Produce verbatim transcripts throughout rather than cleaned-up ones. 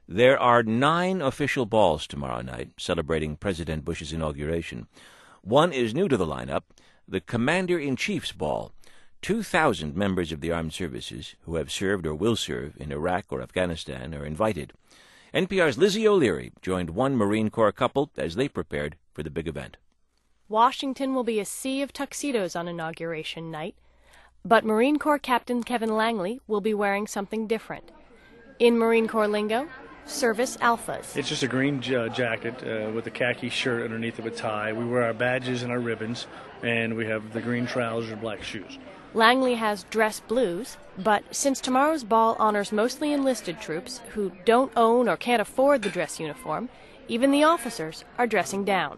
There are nine official balls tomorrow night celebrating President Bush's inauguration. One is new to the lineup, the Commander-in-Chief's Ball. Two thousand members of the armed services who have served or will serve in Iraq or Afghanistan are invited. N P R's Lizzie O'Leary joined one Marine Corps couple as they prepared for the big event. Washington will be a sea of tuxedos on Inauguration night, but Marine Corps Captain Kevin Langley will be wearing something different. In Marine Corps lingo, service alphas. It's just a green j- jacket uh, with a khaki shirt underneath of a tie. We wear our badges and our ribbons, and we have the green trousers and black shoes. Langley has dress blues, but since tomorrow's ball honors mostly enlisted troops who don't own or can't afford the dress uniform, even the officers are dressing down.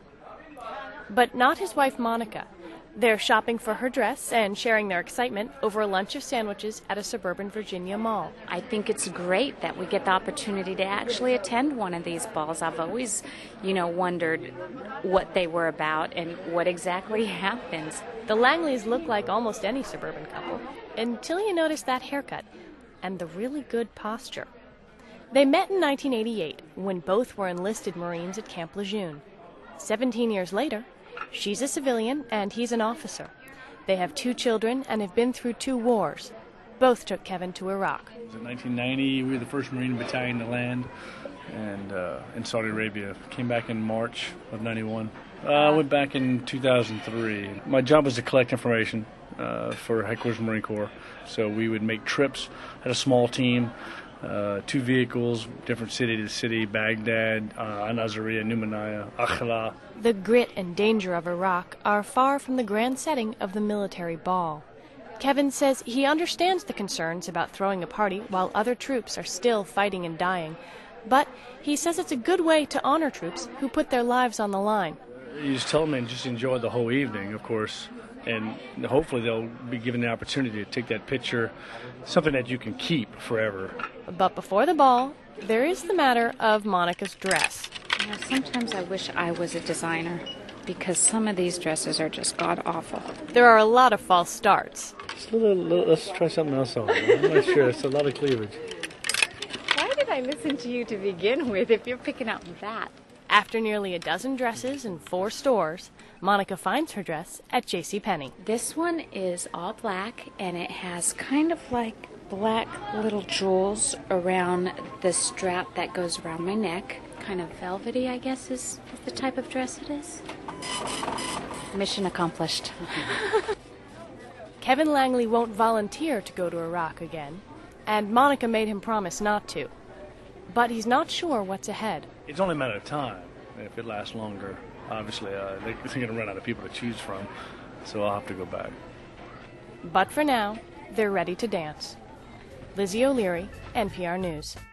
But not his wife Monica. They're shopping for her dress and sharing their excitement over a lunch of sandwiches at a suburban Virginia mall. I think it's great that we get the opportunity to actually attend one of these balls. I've always, you know, wondered what they were about and what exactly happens. The Langleys look like almost any suburban couple, until you notice that haircut and the really good posture. They met in nineteen eighty-eight, when both were enlisted Marines at Camp Lejeune. Seventeen years later, she's a civilian and he's an officer. They have two children and have been through two wars. Both took Kevin to Iraq. In nineteen ninety, we were the first Marine battalion to land and uh, in Saudi Arabia. Came back in March of ninety-one. I uh, went back in two thousand three. My job was to collect information uh, for Headquarters Marine Corps. So we would make trips, had a small team, uh, two vehicles, different city to city, Baghdad, uh, Al-Nazariya, Numaniyah, Akhla. The grit and danger of Iraq are far from the grand setting of the military ball. Kevin says he understands the concerns about throwing a party while other troops are still fighting and dying, but he says it's a good way to honor troops who put their lives on the line. You just tell them and just enjoy the whole evening, of course, and hopefully they'll be given the opportunity to take that picture, something that you can keep forever. But before the ball, there is the matter of Monica's dress. You know, sometimes I wish I was a designer, because some of these dresses are just god-awful. There are a lot of false starts. Just a little, little, let's try something else on. I'm not sure. It's a lot of cleavage. Why did I listen to you to begin with if you're picking out that? After nearly a dozen dresses in four stores, Monica finds her dress at JCPenney. This one is all black, and it has kind of like black little jewels around the strap that goes around my neck. Kind of velvety, I guess, is the type of dress it is. Mission accomplished. Kevin Langley won't volunteer to go to Iraq again, and Monica made him promise not to. But he's not sure what's ahead. It's only a matter of time. If it lasts longer, obviously, uh, they're going to run out of people to choose from, so I'll have to go back. But for now, they're ready to dance. Lizzie O'Leary, N P R News.